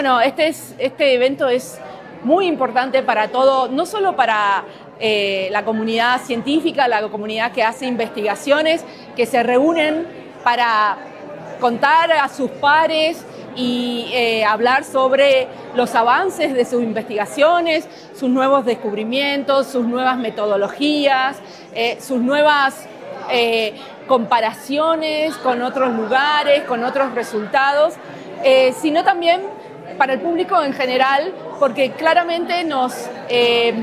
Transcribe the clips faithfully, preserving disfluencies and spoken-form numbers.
Bueno, este, es, este evento es muy importante para todo, no solo para eh, la comunidad científica, la comunidad que hace investigaciones, que se reúnen para contar a sus pares y eh, hablar sobre los avances de sus investigaciones, sus nuevos descubrimientos, sus nuevas metodologías, eh, sus nuevas eh, comparaciones con otros lugares, con otros resultados, eh, sino también para el público en general, porque claramente nos, eh,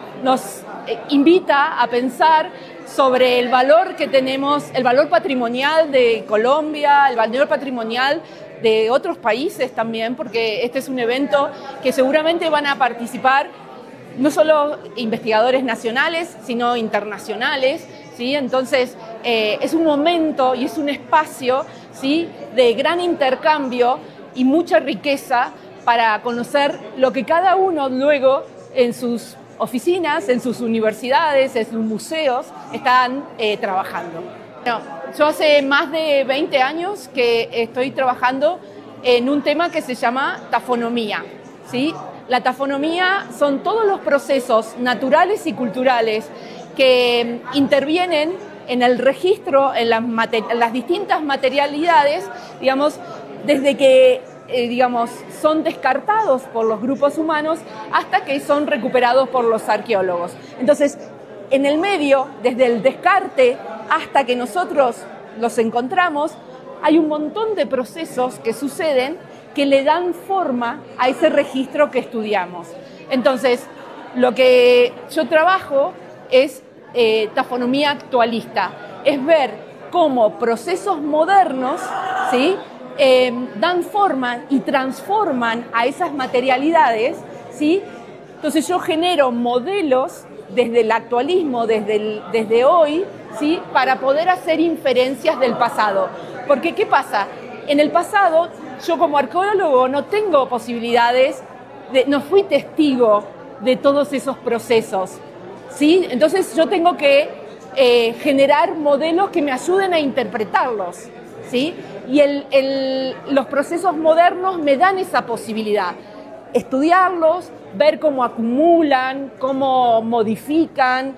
nos invita a pensar sobre el valor que tenemos, el valor patrimonial de Colombia, el valor patrimonial de otros países también, porque este es un evento que seguramente van a participar no solo investigadores nacionales, sino internacionales, ¿sí? Entonces, eh, es un momento y es un espacio, ¿sí?, de gran intercambio y mucha riqueza para conocer lo que cada uno luego en sus oficinas, en sus universidades, en sus museos están eh, trabajando. Bueno, yo hace más de veinte años que estoy trabajando en un tema que se llama tafonomía, ¿sí? La tafonomía son todos los procesos naturales y culturales que intervienen en el registro, en las, en las distintas materialidades, digamos, desde que Eh, digamos, son descartados por los grupos humanos hasta que son recuperados por los arqueólogos. Entonces, en el medio, desde el descarte hasta que nosotros los encontramos, hay un montón de procesos que suceden que le dan forma a ese registro que estudiamos. Entonces, lo que yo trabajo es eh, tafonomía actualista, es ver cómo procesos modernos, ¿sí?, Eh, dan forma y transforman a esas materialidades, ¿sí? Entonces yo genero modelos desde el actualismo, desde, el, desde hoy, ¿sí?, para poder hacer inferencias del pasado. Porque, ¿qué pasa? En el pasado, yo como arqueólogo no tengo posibilidades, de, no fui testigo de todos esos procesos, ¿sí? Entonces yo tengo que eh, generar modelos que me ayuden a interpretarlos, ¿sí? Y el, el, los procesos modernos me dan esa posibilidad. Estudiarlos, ver cómo acumulan, cómo modifican,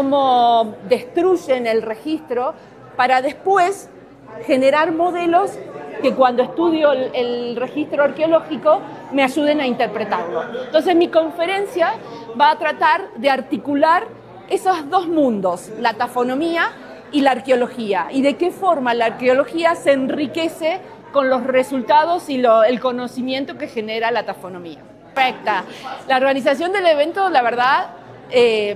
cómo destruyen el registro, para después generar modelos que cuando estudio el, el registro arqueológico me ayuden a interpretarlo. Entonces mi conferencia va a tratar de articular esos dos mundos, la tafonomía y la arqueología, y de qué forma la arqueología se enriquece con los resultados y lo, el conocimiento que genera la tafonomía. Perfecta. La organización del evento, la verdad, eh,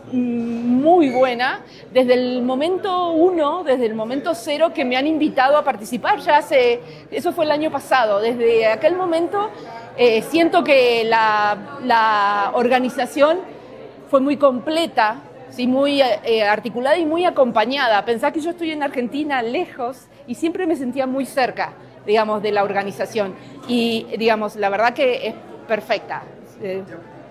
muy buena. Desde el momento uno, desde el momento cero que me han invitado a participar, ya hace, eso fue el año pasado, desde aquel momento eh, siento que la, la organización fue muy completa, sí, muy eh, articulada y muy acompañada. Pensá que yo estoy en Argentina, lejos, y siempre me sentía muy cerca, digamos, de la organización. Y, digamos, la verdad que es perfecta. Eh,